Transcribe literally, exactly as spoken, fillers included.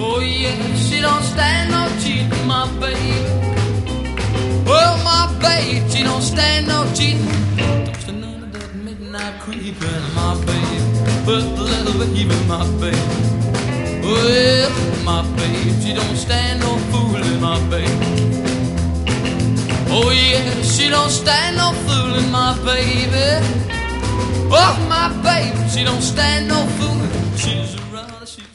Oh yeah, she don't stand no cheating, my baby. Well, my baby, she don't stand no cheating. Don't stand none of that midnight creeping, my baby. But the little baby, my baby. Well, my baby, she don't stand no fooling, my baby. Oh yeah, she don't stand no fooling, my baby. Oh, my baby, she don't stand no fooling. She's a runner, she's